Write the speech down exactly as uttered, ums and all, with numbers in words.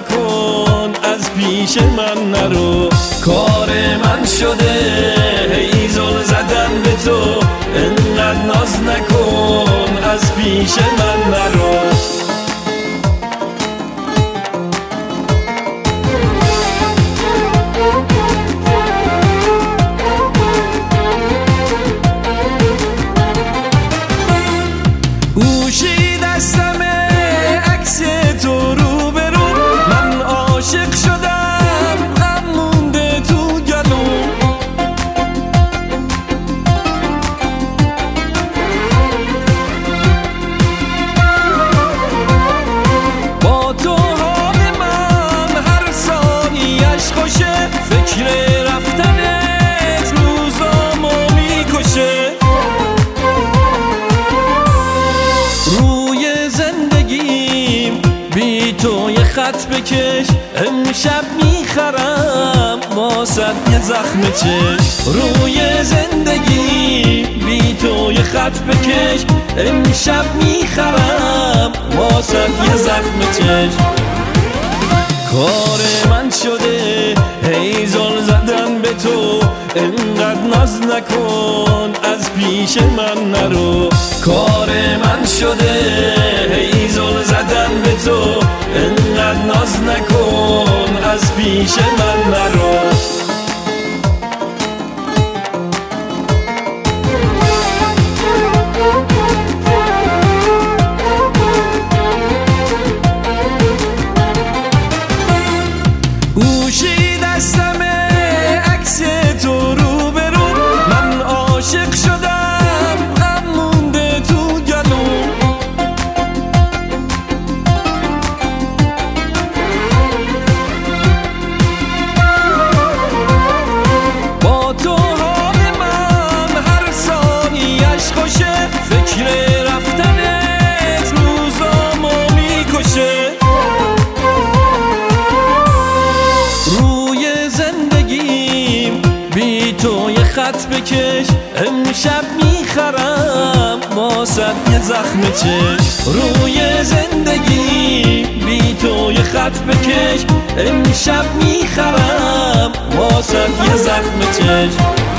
نکن، از پیش من نرو. کار من شده هی زل زدن به تو، انقدر ناز نکن، از پیش من نرو. گوشی دستمه عکس تو رو برو، من عاشق شدم غم مونده تو گلوم. با تو حال من هر ثانیش خوشه، فکر رفتنت روزامو میکشه. روی زندگیم بی تو یه خط بکش، امشب میخرم واسه یه زخم چش. روی زندگی بی تو یه خط بکش، امشب میخرم واسه یه زخم چش. کار من شده هی زل زدن به تو، انقدر ناز نکن، از پیش من نرو. کار من شده هی زل زدن به تو، انقدر ناز نکن، از پیش من نرو. گوشی دستمه عکس تو رو برو، من عاشق شدم غم مونده تو گلوم. با تو حال من هر ثانیش خوشه، فکر رفتنت روزامو میکشه. بی تو یه خط بکش، امشب میخرم واسه یه زخم چش. روی زندگی بی تو یه خط بکش، امشب میخرم واسه یه زخم چش.